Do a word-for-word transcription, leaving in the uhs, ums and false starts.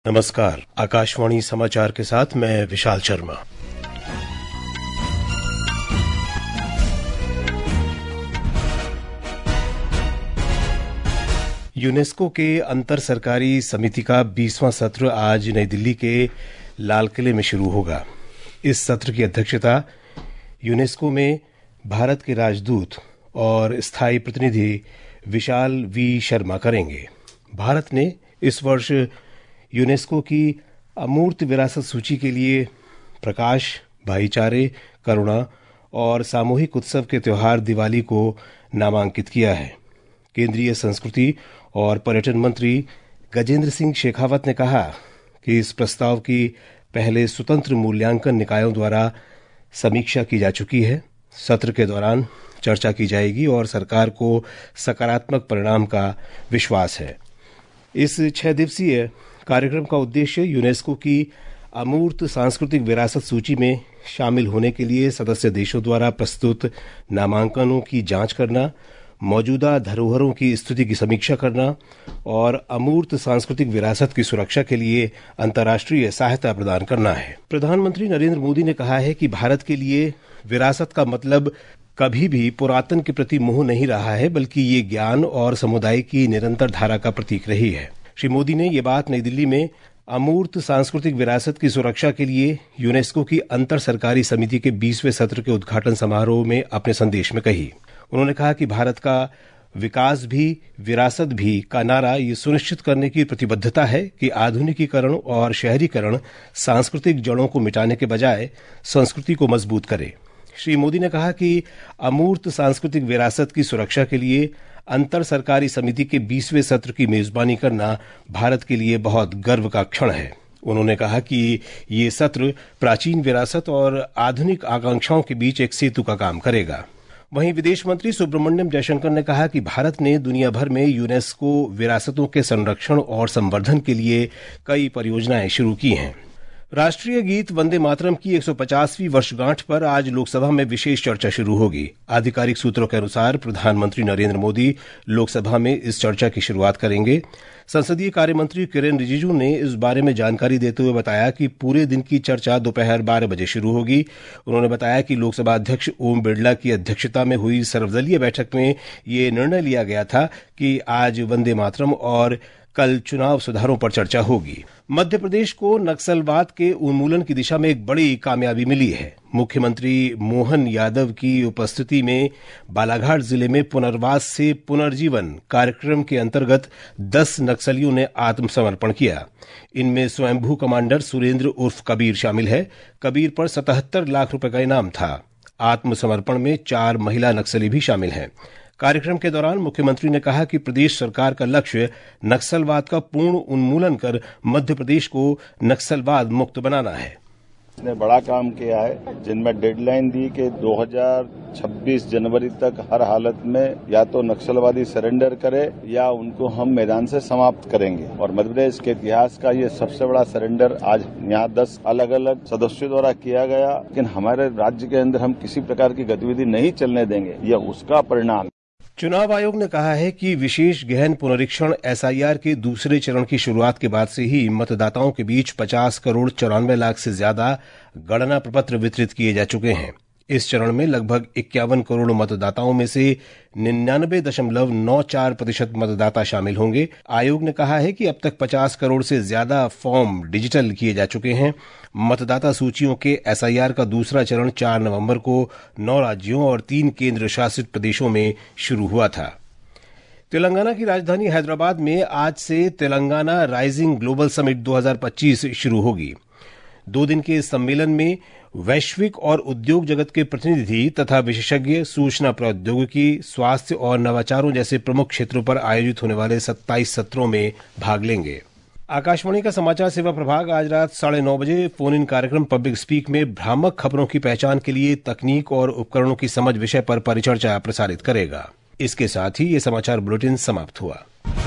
नमस्कार, आकाशवाणी समाचार के साथ मैं विशाल शर्मा। यूनेस्को के अंतर सरकारी समिति का बीसवां सत्र आज नई दिल्ली के लाल किले में शुरू होगा। इस सत्र की अध्यक्षता यूनेस्को में भारत के राजदूत और स्थायी प्रतिनिधि विशाल वी शर्मा करेंगे। भारत ने इस वर्ष यूनेस्को की अमूर्त विरासत सूची के लिए प्रकाश, भाईचारे, करुणा और सामूहिक उत्सव के त्योहार दिवाली को नामांकित किया है। केंद्रीय संस्कृति और पर्यटन मंत्री गजेंद्र सिंह शेखावत ने कहा कि इस प्रस्ताव की पहले स्वतंत्र मूल्यांकन निकायों द्वारा समीक्षा की जा चुकी है। सत्र के दौरान चर्चा की जाएगी और सरकार को सकारात्मक परिणाम का विश्वास है। इस छह दिवसीय कार्यक्रम का उद्देश्य यूनेस्को की अमूर्त सांस्कृतिक विरासत सूची में शामिल होने के लिए सदस्य देशों द्वारा प्रस्तुत नामांकनों की जांच करना, मौजूदा धरोहरों की स्थिति की समीक्षा करना और अमूर्त सांस्कृतिक विरासत की सुरक्षा के लिए अंतर्राष्ट्रीय सहायता प्रदान करना है। प्रधानमंत्री नरेंद्र मोदी ने कहा है कि भारत के लिए विरासत का मतलब कभी भी पुरातन के प्रति मोह नहीं रहा है, बल्कि ये ज्ञान और समुदाय की निरंतर धारा का प्रतीक रही है। श्री मोदी ने ये बात नई दिल्ली में अमूर्त सांस्कृतिक विरासत की सुरक्षा के लिए यूनेस्को की अंतर सरकारी समिति के बीसवें सत्र के उद्घाटन समारोह में अपने संदेश में कही। उन्होंने कहा कि भारत का विकास भी विरासत भी का नारा ये सुनिश्चित करने की प्रतिबद्धता है कि आधुनिकीकरण और शहरीकरण सांस्कृतिक जड़ों को मिटाने के बजाय संस्कृति को मजबूत करे। श्री मोदी ने कहा कि अमूर्त सांस्कृतिक विरासत की सुरक्षा के लिए अंतर सरकारी समिति के बीसवें सत्र की मेजबानी करना भारत के लिए बहुत गर्व का क्षण है। उन्होंने कहा कि ये सत्र प्राचीन विरासत और आधुनिक आकांक्षाओं के बीच एक सेतु का काम करेगा। वहीं विदेश मंत्री सुब्रमण्यम जयशंकर ने कहा कि भारत ने दुनिया भर में यूनेस्को विरासतों के संरक्षण और संवर्धन के लिए कई परियोजनाएं शुरू की हैं। राष्ट्रीय गीत वंदे मातरम की एक सौ पचासवीं वर्षगांठ पर आज लोकसभा में विशेष चर्चा शुरू होगी। आधिकारिक सूत्रों के अनुसार प्रधानमंत्री नरेंद्र मोदी लोकसभा में इस चर्चा की शुरुआत करेंगे। संसदीय कार्य मंत्री किरेन रिजिजू ने इस बारे में जानकारी देते हुए बताया कि पूरे दिन की चर्चा दोपहर बारह बजे शुरू होगी। उन्होंने बताया कि लोकसभा अध्यक्ष ओम बिरला की अध्यक्षता में हुई सर्वदलीय बैठक में ये निर्णय लिया गया था कि आज वंदे मातरम और कल चुनाव सुधारों पर चर्चा होगी। मध्य प्रदेश को नक्सलवाद के उन्मूलन की दिशा में एक बड़ी कामयाबी मिली है। मुख्यमंत्री मोहन यादव की उपस्थिति में बालाघाट जिले में पुनर्वास से पुनर्जीवन कार्यक्रम के अंतर्गत दस नक्सलियों ने आत्मसमर्पण किया। इनमें स्वयंभू कमांडर सुरेंद्र उर्फ कबीर शामिल है। कबीर पर सतहत्तर लाख रुपए का इनाम था। आत्मसमर्पण में चार महिला नक्सली भी शामिल हैं। कार्यक्रम के दौरान मुख्यमंत्री ने कहा कि प्रदेश सरकार का लक्ष्य नक्सलवाद का पूर्ण उन्मूलन कर मध्य प्रदेश को नक्सलवाद मुक्त बनाना है। ने बड़ा काम किया है, जिनमें डेडलाइन दी कि दो हज़ार छब्बीस जनवरी तक हर हालत में या तो नक्सलवादी सरेंडर करे या उनको हम मैदान से समाप्त करेंगे। और मध्य प्रदेश के इतिहास का ये सबसे बड़ा सरेंडर आज यहाँ दस अलग अलग सदस्यों द्वारा किया गया। लेकिन हमारे राज्य के अंदर हम किसी प्रकार की गतिविधि नहीं चलने देंगे, यह उसका परिणाम। चुनाव आयोग ने कहा है कि विशेष गहन पुनरीक्षण एस आई आर के दूसरे चरण की शुरुआत के बाद से ही मतदाताओं के बीच पचास करोड़ चौरानवे लाख से ज्यादा गणना प्रपत्र वितरित किए जा चुके हैं। इस चरण में लगभग इक्यावन करोड़ मतदाताओं में से निन्यानबे दशमलव नौ चार प्रतिशत मतदाता शामिल होंगे। आयोग ने कहा है कि अब तक पचास करोड़ से ज्यादा फॉर्म डिजिटल किए जा चुके हैं। मतदाता सूचियों के एस आई आर का दूसरा चरण चार नवंबर को नौ राज्यों और तीन केंद्र शासित प्रदेशों में शुरू हुआ था। तेलंगाना की राजधानी हैदराबाद में आज से तेलंगाना राइजिंग ग्लोबल समिट दो हज़ार पच्चीस शुरू होगी। दो दिन के इस सम्मेलन में वैश्विक और उद्योग जगत के प्रतिनिधि तथा विशेषज्ञ सूचना प्रौद्योगिकी, स्वास्थ्य और नवाचारों जैसे प्रमुख क्षेत्रों पर आयोजित होने वाले सत्ताईस सत्रों में भाग लेंगे। आकाशवाणी का समाचार सेवा प्रभाग आज रात साढ़े नौ बजे फोन इन कार्यक्रम पब्लिक स्पीक में भ्रामक खबरों की पहचान के लिए तकनीक और उपकरणों की समझ विषय पर परिचर्चा प्रसारित करेगा। इसके साथ ही ये समाचार बुलेटिन समाप्त हुआ।